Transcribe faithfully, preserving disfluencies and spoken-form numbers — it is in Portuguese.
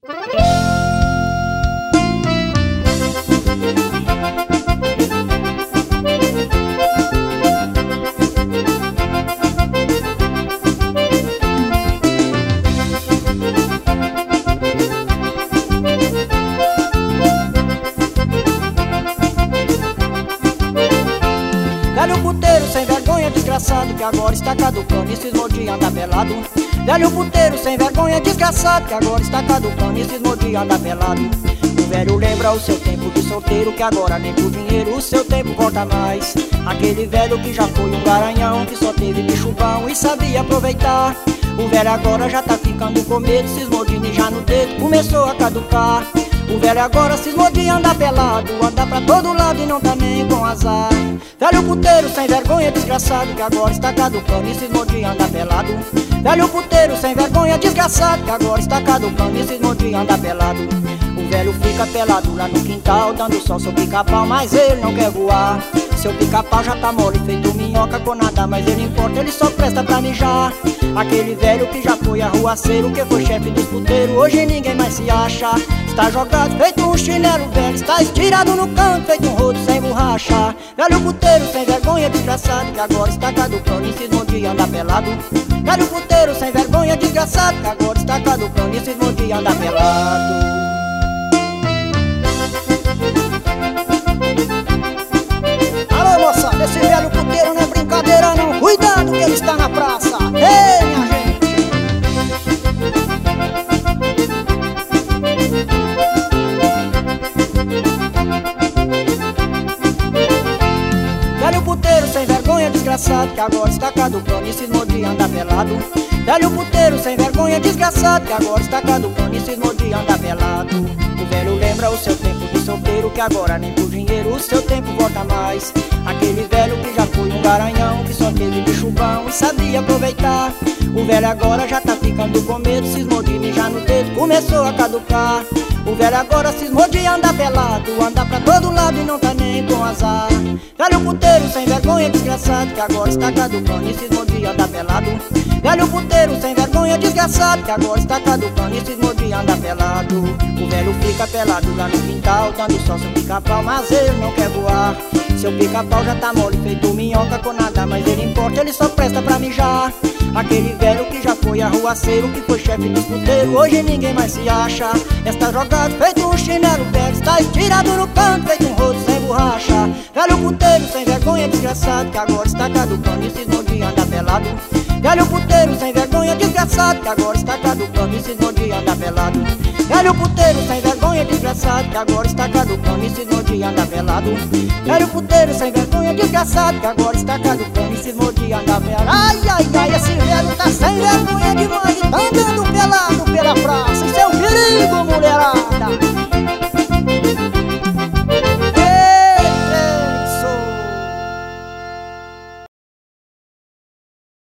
Velho puteiro sem vergonha, desgraçado, que agora está caducando e cismou de andar pelado. Velho puteiro sem vergonha, desgraçado, que agora está caducando e cismou de andar pelado. O velho lembra o seu tempo de solteiro, que agora nem por dinheiro o seu tempo volta mais. Aquele velho que já foi um garanhão, que só teve bicho bom e sabia aproveitar. O velho agora já tá ficando com medo, cismou de mijar no dedo, começou a caducar. O velho agora cismou de andar pelado, andar pra todo lado e não tá nem com azar. Velho puteiro sem vergonha, desgraçado, que agora está caducando e cismou de andar pelado. Velho puteiro sem vergonha, desgraçado, que agora está caducando e cismou de andar pelado. O velho fica pelado lá no quintal, dando sol seu pica-pau, mas ele não quer voar. Seu pica-pau já tá mole, feito minhoca com nada, mas ele importa, ele só presta pra mijar. Aquele velho que já foi arruaceiro, que foi chefe dos puteiros, hoje ninguém mais se acha. Está jogado feito um chinelo velho, está estirado no canto feito um rodo sem borracha. Velho puteiro sem vergonha, desgraçado, que agora está caducando e cismou de andar pelado. Velho puteiro sem vergonha, desgraçado, que agora está caducando e cismou de andar pelado. Alô moçada, esse velho puteiro não é brincadeira não, cuidado que ele está na praça. Ei minha gente! Velho puteiro sem vergonha, desgraçado, que agora está caducando e cismou de andar pelado. Velho puteiro sem vergonha, desgraçado, que agora está caducando e cismou de andar pelado. O velho lembra o seu tempo de solteiro, que agora nem por dinheiro o seu tempo volta mais. Aquele velho que já foi um garanhão, que só teve bicho bom e sabia aproveitar. O velho agora já tá ficando com medo, cismou de mijar no dedo, começou a caducar. O velho agora cismou de andar pelado, andar pra todo lado e não tá nem com azar. Velho puteiro sem vergonha, desgraçado, que agora está caducando e cismou de andar pelado. Velho puteiro sem vergonha, desgraçado, que agora está caducando e cismou de andar pelado. O velho fica pelado lá no quintal, dando sol seu pica-pau, mas ele não quer voar. Seu pica-pau já tá mole, feito minhoca com nada, mas ele importa, ele só presta pra mijar. Aquele velho que já foi arruaceiro, que foi chefe dos puteiros, hoje ninguém mais se acha. Está jogado feito um chinelo velho, está estirado no canto feito um rodo sem borracha. Velho puteiro sem vergonha, desgraçado, que agora está caducando e cismou de andar pelado. Velho puteiro sem vergonha, desgraçado, que agora está caducando e cismou de andar pelado. Velho puteiro sem vergonha, desgraçado, que agora está caducando e cismou de andar pelado. Velho puteiro sem vergonha, desgraçado, que agora está caducando e cismou de andar pelado. Ai, ai, ai, esse velho tá sem vergonha.